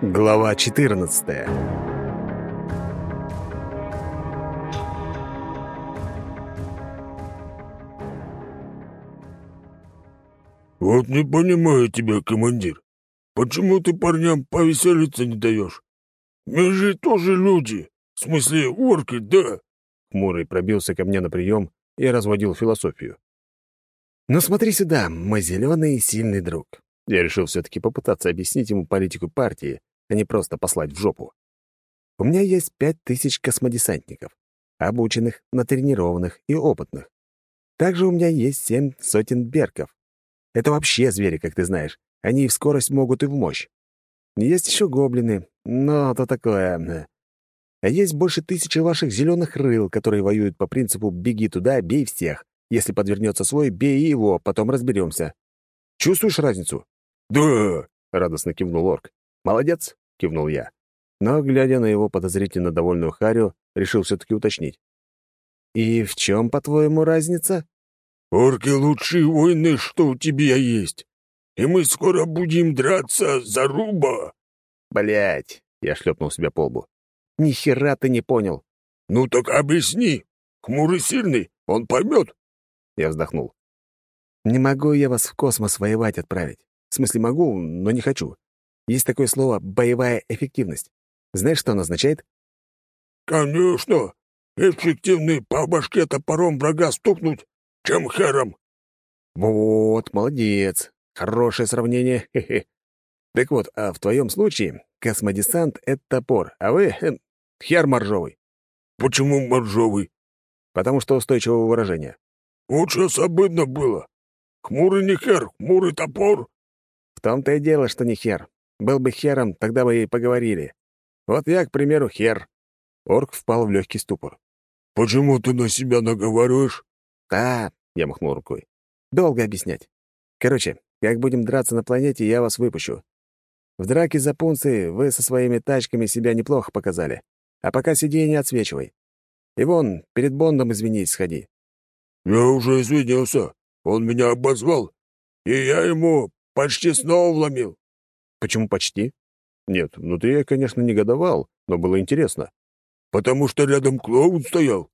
Глава 14. «Вот не понимаю тебя, командир. Почему ты парням повеселиться не даешь? Мы же тоже люди. В смысле, орки, да?» Хмурый пробился ко мне на прием и разводил философию. «Ну смотри сюда, мой зеленый и сильный друг». Я решил все-таки попытаться объяснить ему политику партии, а не просто послать в жопу. У меня есть 5000 космодесантников, обученных, натренированных и опытных. Также у меня есть 700 берков. Это вообще звери, как ты знаешь. Они и в скорость могут, и в мощь. Есть еще гоблины, но то такое. А есть больше 1000 ваших зеленых рыл, которые воюют по принципу «беги туда, бей всех». Если подвернется свой, бей его, потом разберемся. Чувствуешь разницу? «Да». — радостно кивнул орк. «Молодец!» — кивнул я. Но, глядя на его подозрительно довольную Харю, решил все-таки уточнить. «И в чем, по-твоему, разница?» «Орки — лучшие воины, что у тебя есть. И мы скоро будем драться за руба». Блять! Я шлепнул себя по лбу. «Ни хера ты не понял!» «Ну так объясни. Хмурый сильный, он поймет». Я вздохнул. «Не могу я вас в космос воевать отправить. В смысле, могу, но не хочу. Есть такое слово «боевая эффективность». Знаешь, что оно означает?» «Конечно. Эффективный по башке топором врага стукнуть, чем хером». «Вот, молодец. Хорошее сравнение. Хе-хе. Так вот, а в твоем случае космодесант — это топор, а вы хер моржовый, «Почему моржовый? потому что устойчивого выражения». Вот сейчас обидно было. Хмурый не хер, хмурый топор». В том-то и дело, что не хер. Был бы хером, тогда бы и поговорили. Вот я, к примеру, хер. Орк впал в легкий ступор. «Почему ты на себя наговариваешь?» «Да», — я махнул рукой. «Долго объяснять. Короче, как будем драться на планете, я вас выпущу. В драке за пункции вы со своими тачками себя неплохо показали. А пока сиди и не отсвечивай. И вон, перед Бондом извинись, сходи». «Я уже извинился. Он меня обозвал, и я ему почти снова вломил». «Почему почти?» «Нет, внутри я, конечно, негодовал, но было интересно». «Потому что рядом клоун стоял».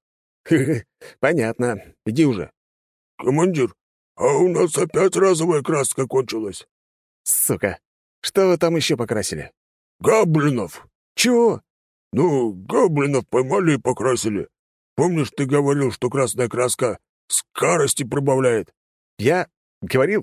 Понятно. Иди уже». «Командир, а у нас опять разовая краска кончилась». «Сука! Что вы там еще покрасили?» «Гоблинов». «Чего?» «Ну, гоблинов поймали и покрасили. Помнишь, ты говорил, что красная краска скорости прибавляет?» «Я? Говорил?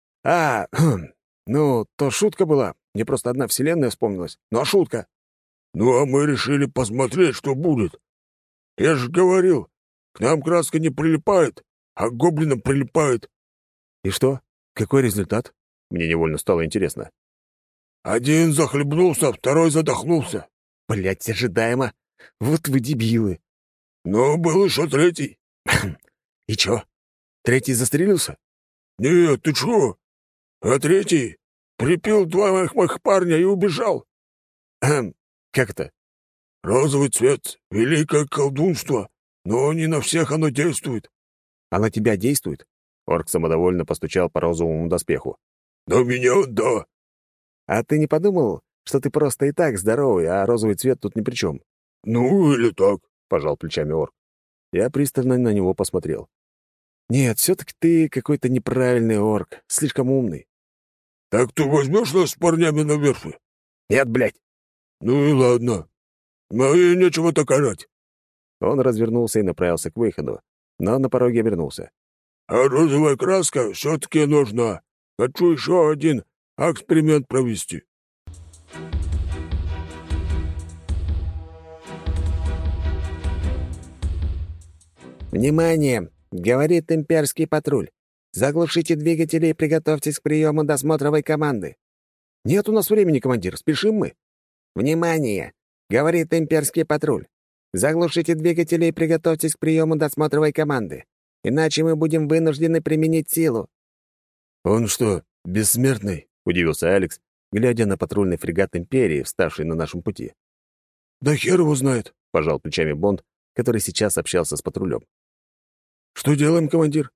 Ну, то шутка была. Мне просто одна вселенная вспомнилась. Ну, а шутка?» «Ну, а мы решили посмотреть, что будет. Я же говорил, к нам краска не прилипает, а к гоблинам прилипает». «И что? Какой результат?» Мне невольно стало интересно. Один захлебнулся, второй задохнулся. Блядь, ожидаемо. Вот вы дебилы. Но был еще третий. И чё? Третий застрелился? «Нет, ты чё? А третий припил два моих парня и убежал». Как это? «Розовый цвет — великое колдунство, но не на всех оно действует». А на тебя действует? Орк самодовольно постучал по розовому доспеху. «На меня — да». А ты не подумал, что ты просто и так здоровый, а розовый цвет тут ни при чем? «Ну, или так». — пожал плечами орк. Я пристально на него посмотрел. «Нет, все-таки ты какой-то неправильный орк, слишком умный». «Так ты возьмешь нас с парнями на верфи?» «Нет, блядь!» «Ну и ладно. Но и нечего так орать». Он развернулся и направился к выходу, но на пороге обернулся. «А розовая краска все-таки нужна. Хочу еще один эксперимент провести». «Внимание!» — говорит имперский патруль. «Заглушите двигатели и приготовьтесь к приему досмотровой команды». «Нет у нас времени, командир, спешим мы». «Внимание!» — говорит имперский патруль. «Заглушите двигатели и приготовьтесь к приему досмотровой команды. Иначе мы будем вынуждены применить силу». «Он что, бессмертный?» — удивился Алекс, глядя на патрульный фрегат Империи, вставший на нашем пути. «Да хер его знает», — пожал плечами Бонд, который сейчас общался с патрулем. «Что делаем, командир?»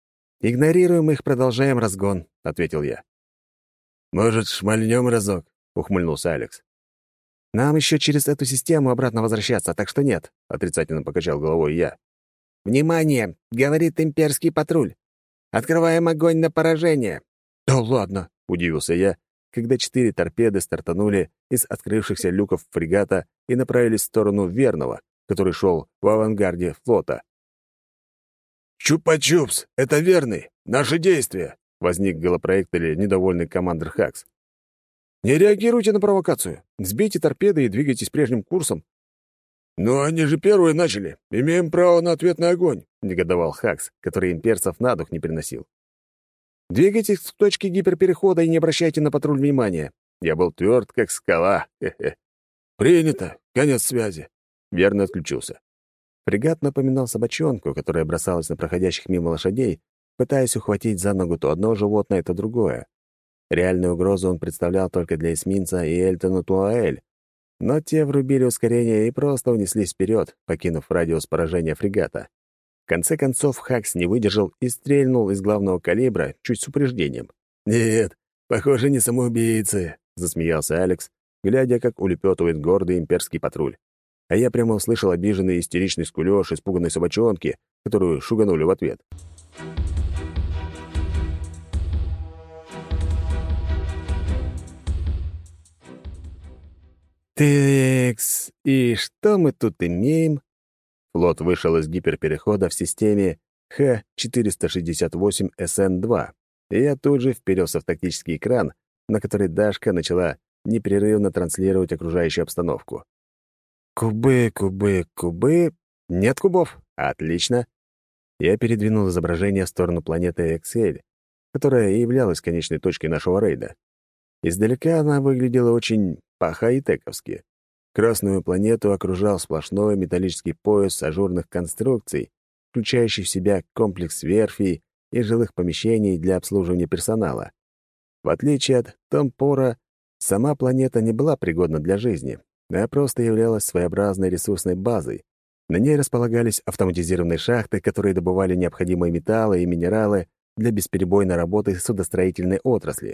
«Игнорируем их, продолжаем разгон», — ответил я. «Может, шмальнем разок? — ухмыльнулся Алекс. «Нам еще через эту систему обратно возвращаться, так что нет», — отрицательно покачал головой я. «Внимание!» — говорит имперский патруль. «Открываем огонь на поражение!» «Да ладно!» — удивился я, когда 4 торпеды стартанули из открывшихся люков фрегата и направились в сторону Верного, который шел в авангарде флота. «Чупа-чупс! Это Верный! Наши действия!» — возник в голопроекторе недовольный командир Хакс. «Не реагируйте на провокацию. Сбейте торпеды и двигайтесь прежним курсом». «Но они же первые начали. Имеем право на ответный огонь», — негодовал Хакс, который имперцев на дух не переносил. «Двигайтесь к точке гиперперехода и не обращайте на патруль внимания». Я был тверд, как скала. Хе-хе. «Принято. Конец связи». Верно отключился. Фрегат напоминал собачонку, которая бросалась на проходящих мимо лошадей, пытаясь ухватить за ногу то одно животное, то другое. Реальную угрозу он представлял только для эсминца и Эльтона Туаэль, но те врубили ускорение и просто унеслись вперед, покинув радиус поражения фрегата. В конце концов Хакс не выдержал и стрельнул из главного калибра чуть с упреждением. «Нет, похоже, не самоубийцы», — засмеялся Алекс, глядя, как улепетывает гордый имперский патруль. А я прямо услышал обиженный истеричный скулёж испуганной собачонки, которую шуганули в ответ. «Текс, и что мы тут имеем?» Флот вышел из гиперперехода в системе Х-468СН-2, и я тут же вперился в тактический экран, на который Дашка начала непрерывно транслировать окружающую обстановку. «Кубы, кубы, кубы...» «Нет кубов?» «Отлично!» Я передвинул изображение в сторону планеты Эксель, которая и являлась конечной точкой нашего рейда. Издалека она выглядела очень по-хай-тековски. Красную планету окружал сплошной металлический пояс ажурных конструкций, включающий в себя комплекс верфей и жилых помещений для обслуживания персонала. В отличие от Томпора, сама планета не была пригодна для жизни, а просто являлась своеобразной ресурсной базой. На ней располагались автоматизированные шахты, которые добывали необходимые металлы и минералы для бесперебойной работы судостроительной отрасли.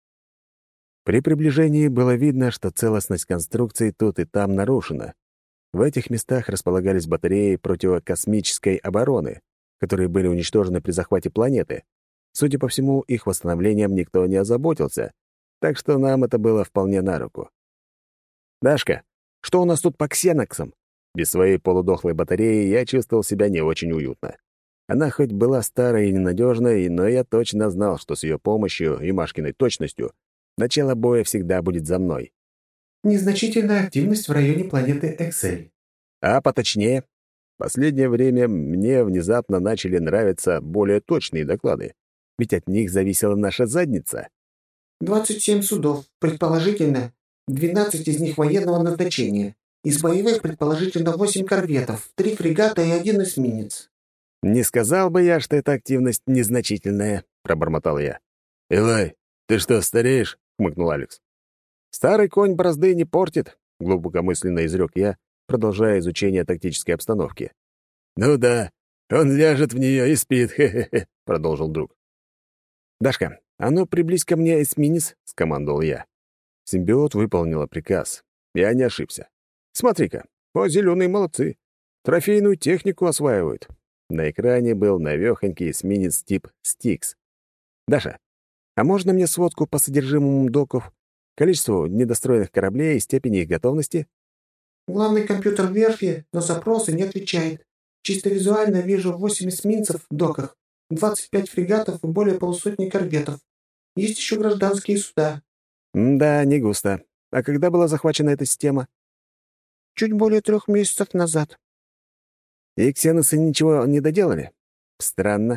При приближении было видно, что целостность конструкции тут и там нарушена. В этих местах располагались батареи противокосмической обороны, которые были уничтожены при захвате планеты. Судя по всему, их восстановлением никто не озаботился, так что нам это было вполне на руку. «Дашка, что у нас тут по ксеноксам?» Без своей полудохлой батареи я чувствовал себя не очень уютно. Она хоть была старой и ненадежной, но я точно знал, что с ее помощью и Машкиной точностью начало боя всегда будет за мной. Незначительная активность в районе планеты Эксель. А поточнее, в последнее время мне внезапно начали нравиться более точные доклады, ведь от них зависела наша задница. 27 судов, предположительно, 12 из них военного назначения. Из боевых, предположительно, 8 корветов, 3 фрегата и 1 эсминец. «Не сказал бы я, что эта активность незначительная», — пробормотал я. «Элай, ты что, стареешь?» — хмыкнул Алекс. «Старый конь борозды не портит», — глубокомысленно изрек я, продолжая изучение тактической обстановки. «Ну да, он ляжет в нее и спит, хе-хе-хе», — продолжил друг. «Дашка, а ну приблизь ко мне эсминец», — скомандовал я. Симбиот выполнила приказ. Я не ошибся. «Смотри-ка, зеленые молодцы. Трофейную технику осваивают». На экране был навехонький эсминец тип «Стикс». «Даша, а можно мне сводку по содержимому доков, количеству недостроенных кораблей и степени их готовности?» Главный компьютер верфи на запросы не отвечает. Чисто визуально вижу 8 эсминцев в доках, 25 фрегатов и более полусотни корветов. Есть еще гражданские суда». «Да, не густо. А когда была захвачена эта система?» «Чуть более 3 месяцев назад». «И ксеносы ничего не доделали?» «Странно».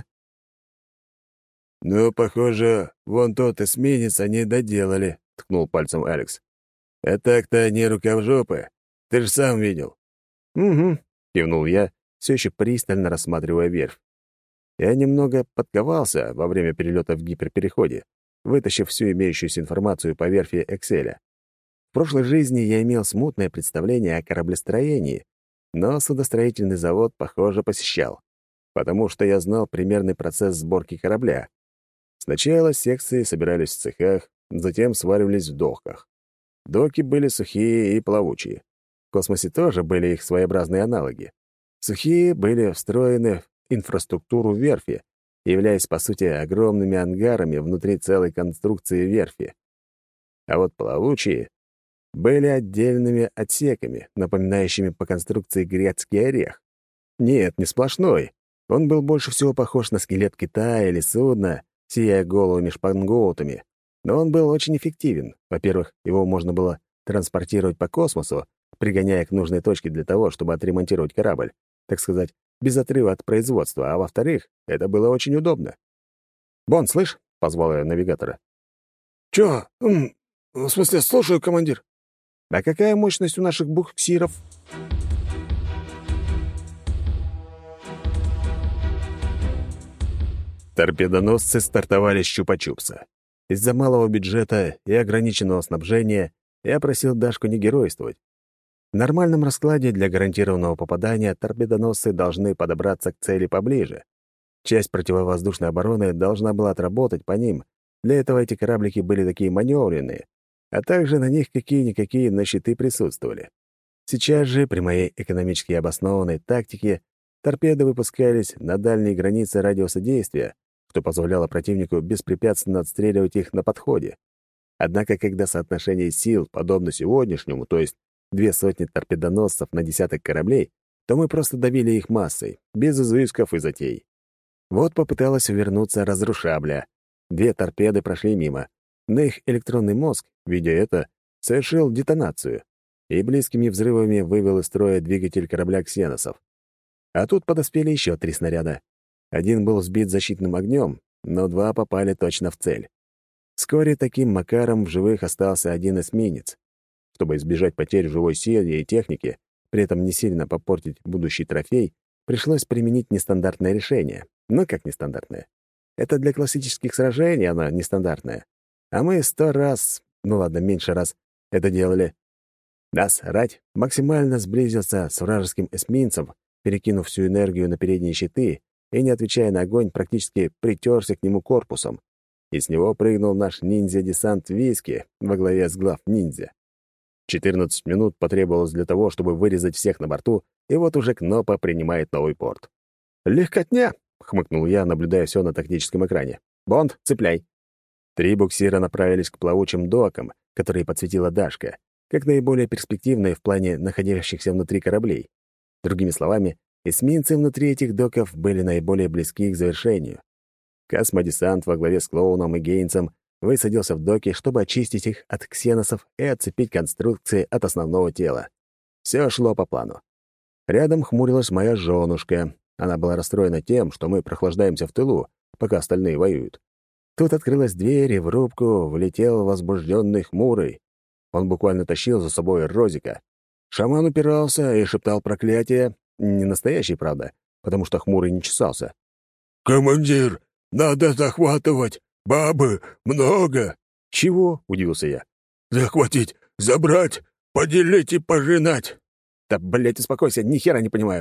«Ну, похоже, вон тот эсминец они доделали», — ткнул пальцем Алекс. «А так-то они рукавжопы. Ты же сам видел». «Угу», — кивнул я, все еще пристально рассматривая верфь. Я немного подковался во время перелета в гиперпереходе, вытащив всю имеющуюся информацию по верфи Экселя. В прошлой жизни я имел смутное представление о кораблестроении, но судостроительный завод, похоже, посещал, потому что я знал примерный процесс сборки корабля. Сначала секции собирались в цехах, затем сваривались в доках. доки были сухие и плавучие. В космосе тоже были их своеобразные аналоги. Сухие были встроены в инфраструктуру верфи, являясь, по сути, огромными ангарами внутри целой конструкции верфи. А вот плавучие были отдельными отсеками, напоминающими по конструкции грецкий орех. Нет, не сплошной. Он был больше всего похож на скелет кита или судна, сияя головыми шпангоутами. Но он был очень эффективен. Во-первых, его можно было транспортировать по космосу, пригоняя к нужной точке для того, чтобы отремонтировать корабль, так сказать, без отрыва от производства. А во-вторых, это было очень удобно. «Бон, слышь?» — позвал я навигатора. «Чё? В смысле, слушаю, командир». «А какая мощность у наших буксиров?» Торпедоносцы стартовали с Чупа-Чупса. Из-за малого бюджета и ограниченного снабжения я просил Дашку не геройствовать. В нормальном раскладе для гарантированного попадания торпедоносцы должны подобраться к цели поближе. Часть противовоздушной обороны должна была отработать по ним. Для этого эти кораблики были такие маневренные, а также на них какие-никакие щиты присутствовали. Сейчас же, при моей экономически обоснованной тактике, торпеды выпускались на дальние границы радиуса действия, что позволяло противнику беспрепятственно отстреливать их на подходе. Однако, когда соотношение сил подобно сегодняшнему, то есть 200 торпедоносцев на десяток кораблей, то мы просто давили их массой, без изысков и затей. Вот попыталась увернуться разрушабля. 2 торпеды прошли мимо, но их электронный мозг, видя это, совершил детонацию и близкими взрывами вывел из строя двигатель корабля ксеносов. А тут подоспели еще 3 снаряда. Один был сбит защитным огнем, но 2 попали точно в цель. Вскоре таким макаром в живых остался один эсминец. Чтобы избежать потерь в живой силе и технике, при этом не сильно попортить будущий трофей, пришлось применить нестандартное решение. Ну, как нестандартное? Это для классических сражений оно нестандартное. А мы 100 раз, ну ладно, меньше раз, это делали. Рать максимально сблизился с вражеским эсминцем, перекинув всю энергию на передние щиты и, не отвечая на огонь, практически притерся к нему корпусом. И с него прыгнул наш ниндзя-десант Виски во главе с глав-ниндзя. 14 минут потребовалось для того, чтобы вырезать всех на борту, и вот уже Кнопа принимает новый порт. «Легкотня!» — хмыкнул я, наблюдая все на тактическом экране. «Бонд, цепляй!» 3 буксира направились к плавучим докам, которые подсветила Дашка, как наиболее перспективные в плане находящихся внутри кораблей. Другими словами, эсминцы внутри этих доков были наиболее близки к завершению. Космодесант во главе с Клоуном и Гейнсом высадился в доки, чтобы очистить их от ксеносов и отцепить конструкции от основного тела. Все шло по плану. Рядом хмурилась моя женушка. Она была расстроена тем, что мы прохлаждаемся в тылу, пока остальные воюют. Тут открылась дверь, и в рубку влетел возбужденный Хмурый. Он буквально тащил за собой Розика. Шаман упирался и шептал проклятие. Не настоящий, правда, потому что Хмурый не чесался. «Командир, надо захватывать! Бабы много!» «Чего?» — удивился я. «Захватить, забрать, поделить и пожинать!» «Да, блядь, успокойся, ни хера не понимаю!»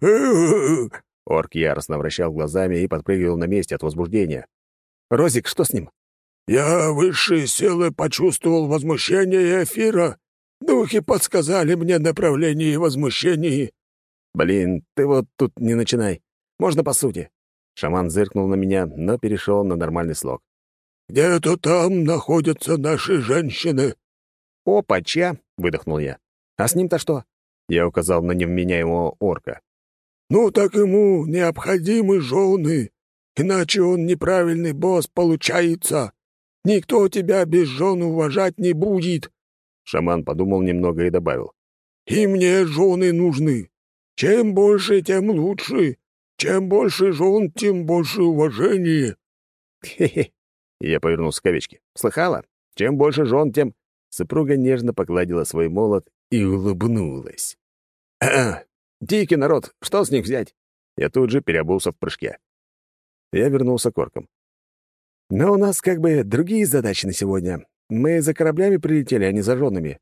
Орк яростно вращал глазами и подпрыгивал на месте от возбуждения. «Розик, что с ним?» «Я высшие силы почувствовал возмущение эфира. Духи подсказали мне направление возмущений». «Блин, ты вот тут не начинай. Можно по сути». Шаман зыркнул на меня, но перешел на нормальный слог. «Где-то там находятся наши женщины». «Опача!» — выдохнул я. «А с ним-то что?» Я указал на невменяемого орка. «Ну так ему необходимы жены, иначе он неправильный босс получается. Никто тебя без жен уважать не будет». Шаман подумал немного и добавил. «И мне жены нужны. Чем больше, тем лучше. Чем больше жен, тем больше уважения». «Хе-хе». Я повернулся к овечке. «Слыхала? Чем больше жен, тем...» Супруга нежно погладила свой молот и улыбнулась. «Дикий народ, что с них взять?» Я тут же переобулся в прыжке. Я вернулся к оркам. «Но у нас как бы другие задачи на сегодня. Мы за кораблями прилетели, а не за женами».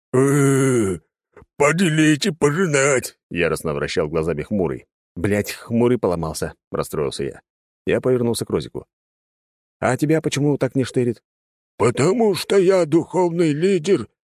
Поделить и пожинать!» — яростно вращал глазами Хмурый. «Блядь, Хмурый поломался», — расстроился я. Я повернулся к Розику. «А тебя почему так не штырит?» «Потому что я духовный лидер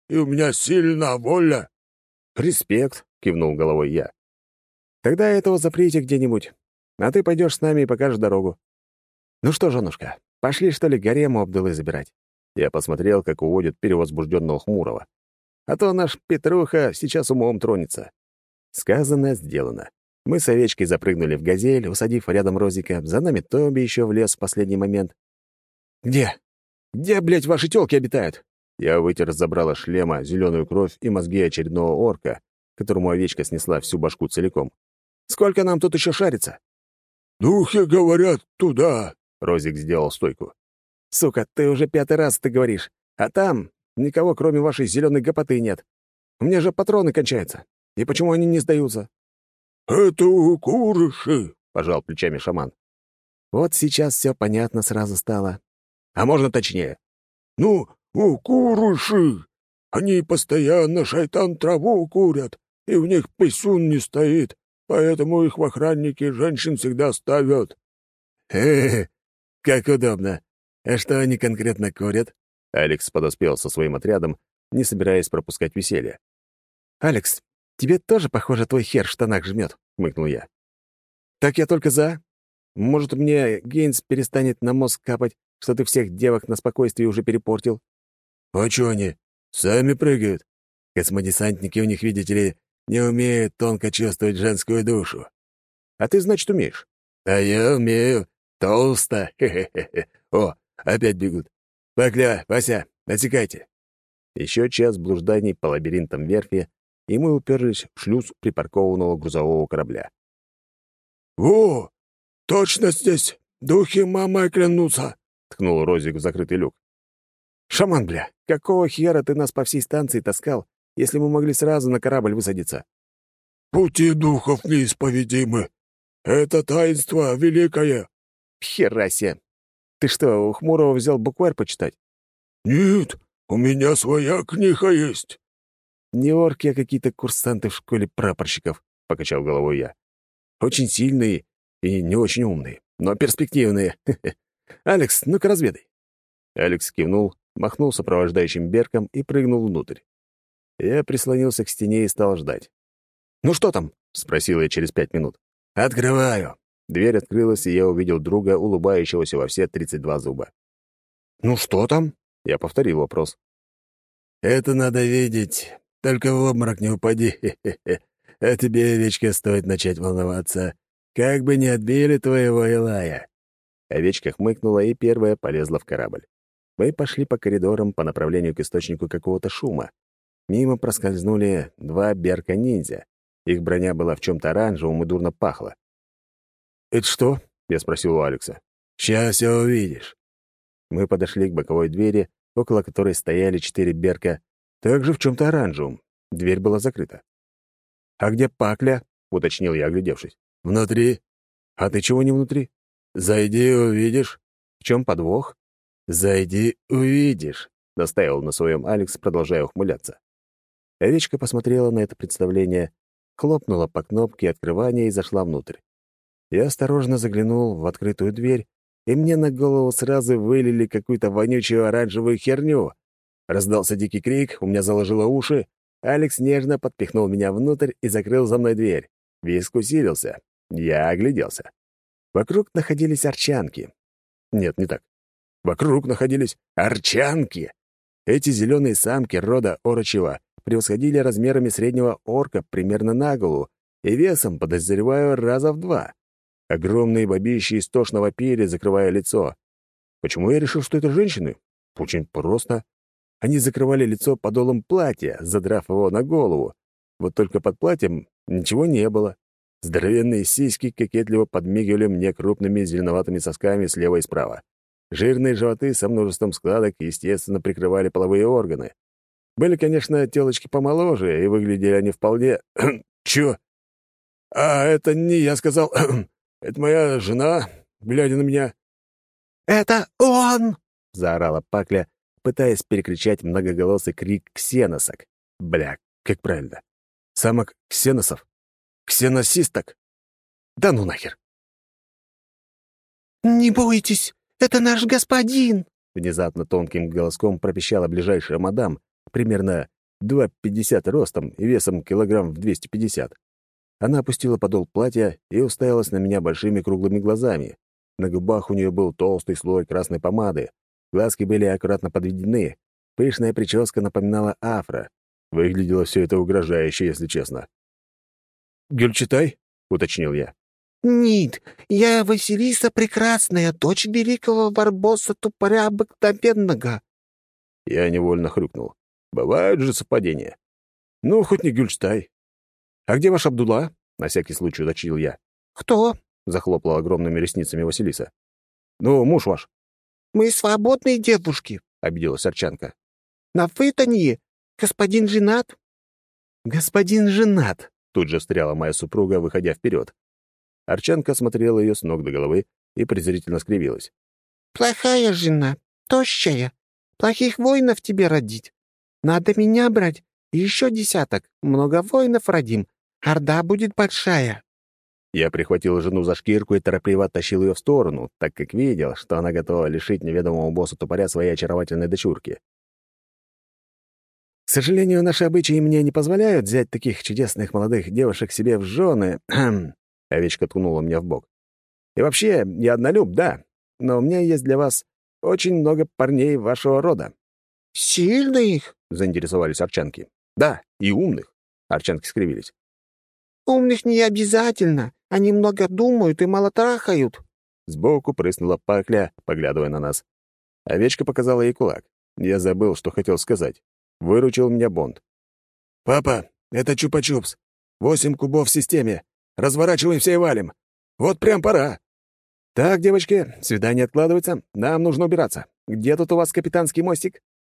и у меня сильная воля». «Респект», — кивнул головой я. «Тогда этого заприте где-нибудь, а ты пойдешь с нами и покажешь дорогу. Ну что, женушка, пошли, что ли, гарему Абдулы забирать?» Я посмотрел, как уводят перевозбужденного Хмурого. «А то наш Петруха сейчас умом тронется». Сказано, сделано. Мы с овечкой запрыгнули в «Газель», усадив рядом Розика. За нами Тоби еще влез в последний момент. «Где? Где, блядь, ваши тёлки обитают?» Я вытер с забрала шлема зеленую кровь и мозги очередного орка, которому овечка снесла всю башку целиком. «Сколько нам тут еще шарится?» «Духи говорят, туда!» — Розик сделал стойку. «Сука, ты уже 5-й раз это говоришь. А там никого, кроме вашей зеленой гопоты, нет. У меня же патроны кончаются. И почему они не сдаются?» «Это укурыши!» — пожал плечами шаман. Вот сейчас все понятно сразу стало. А можно точнее? «Ну, укурыши! Они постоянно шайтан траву курят, и в них писюн не стоит, поэтому их в охранники женщин всегда ставят». «Хе-хе, как удобно. А что они конкретно курят?» Алекс подоспел со своим отрядом, не собираясь пропускать веселье. «Алекс, тебе тоже, похоже, твой хер в штанах жмет», — хмыкнул я. «Так я только за. Может, мне Гейнс перестанет на мозг капать, что ты всех девок на спокойствии уже перепортил?» «А чё они? Сами прыгают. Космодесантники у них, видите ли, не умеют тонко чувствовать женскую душу». «А ты, значит, умеешь?» «А я умею. Толсто. Хе-хе-хе. О, опять бегут. Пакля, Вася, отсекайте». Еще час блужданий по лабиринтам верфи, и мы уперлись в шлюз припаркованного грузового корабля. «Во! Точно здесь! Духи мамой клянутся!» — ткнул Розик в закрытый люк. «Шаман, бля, какого хера ты нас по всей станции таскал, если мы могли сразу на корабль высадиться?» «Пути духов неисповедимы. Это таинство великое». «Хера себе! Ты что, у Хмурого взял букварь почитать?» «Нет, у меня своя книга есть». «Не орки, а какие-то курсанты в школе прапорщиков», — покачал головой я. «Очень сильные и не очень умные, но перспективные. Алекс, ну-ка разведай». Алекс кивнул, махнул сопровождающим Берком и прыгнул внутрь. Я прислонился к стене и стал ждать. «Ну что там?» — спросил я через 5 минут. «Открываю». Дверь открылась, и я увидел друга, улыбающегося во все 32 зуба. «Ну что там?» — я повторил вопрос. «Это надо видеть. Только в обморок не упади. Хе-хе-хе. А тебе, овечка, стоит начать волноваться. Как бы не отбили твоего Илая». Овечка хмыкнула и первая полезла в корабль. Мы пошли по коридорам по направлению к источнику какого-то шума. Мимо проскользнули 2 берка-ниндзя. Их броня была в чем-то оранжевом и дурно пахла. «Это что?» — я спросил у Алекса. «Сейчас все увидишь». Мы подошли к боковой двери, около которой стояли 4 берка, также в чем-то оранжевом. Дверь была закрыта. «А где Пакля?» — уточнил я, оглядевшись. «Внутри». «А ты чего не внутри?» «Зайди, увидишь». «В чем подвох?» «Зайди, увидишь», — настаивал на своем Алекс, продолжая ухмыляться. Овечка посмотрела на это представление, хлопнула по кнопке открывания и зашла внутрь. Я осторожно заглянул в открытую дверь, и мне на голову сразу вылили какую-то вонючую оранжевую херню. Раздался дикий крик, у меня заложило уши. Алекс нежно подпихнул меня внутрь и закрыл за мной дверь. Виск усилился. Я огляделся. Вокруг находились арчанки. Нет, не так. Вокруг находились арчанки. Эти зеленые самки рода орочьего превосходили размерами среднего орка примерно на голову и весом, подозреваю, раза в 2. Огромные бабищи истошно вопили, закрывая лицо. Почему я решил, что это женщины? Очень просто. Они закрывали лицо подолом платья, задрав его на голову. Вот только под платьем ничего не было. Здоровенные сиськи кокетливо подмигивали мне крупными зеленоватыми сосками слева и справа. Жирные животы со множеством складок, естественно, прикрывали половые органы. Были, конечно, телочки помоложе, и выглядели они вполне... Чё? А это не я сказал. Это моя жена, глядя на меня. «Это он!» — заорала Пакля, пытаясь перекричать многоголосый крик ксеносок. Бля, как правильно? Самок ксеносов? Ксеносисток? Да ну нахер! «Не бойтесь, это наш господин!» Внезапно тонким голоском пропищала ближайшая мадам, примерно 2,50 ростом и весом килограмм в 250. Она опустила подол платья и уставилась на меня большими круглыми глазами. На губах у нее был толстый слой красной помады, глазки были аккуратно подведены, пышная прическа напоминала афро. Выглядело все это угрожающе, если честно. «Гюльчатай?» — уточнил я. «Нет, я Василиса Прекрасная, дочь великого Барбоса-тупоря обыкновенного». Я невольно хрюкнул. Бывают же совпадения. Ну, хоть не Гюльчатай. «А где ваш Абдулла?» — на всякий случай уточнил я. «Кто?» — захлопала огромными ресницами Василиса. «Ну, муж ваш». «Мы свободные девушки», — обиделась Арчанка. «На фытанье. Господин женат?» «Господин женат», — тут же встряла моя супруга, выходя вперед. Арчанка смотрела ее с ног до головы и презрительно скривилась. «Плохая жена, тощая. Плохих воинов тебе родить. Надо меня брать, и еще десяток. Много воинов родим. Орда будет большая». Я прихватил жену за шкирку и торопливо оттащил ее в сторону, так как видел, что она готова лишить неведомого босса-тупоря своей очаровательной дочурки. К сожалению, наши обычаи мне не позволяют взять таких чудесных молодых девушек себе в жены. Овечка ткнула меня в бок. И вообще, я однолюб, да, но у меня есть для вас очень много парней вашего рода. «Сильных?» — заинтересовались арчанки. «Да, и умных». Арчанки скривились. «Умных не обязательно. Они много думают и мало трахают». Сбоку прыснула Пакля, поглядывая на нас. Овечка показала ей кулак. Я забыл, что хотел сказать. Выручил меня Бонд. «Папа, это Чупа-Чупс. 8 кубов в системе. Разворачиваемся и валим. Вот прям пора». «Так, девочки, свидание откладывается. Нам нужно убираться. Где тут у вас капитанский мостик?»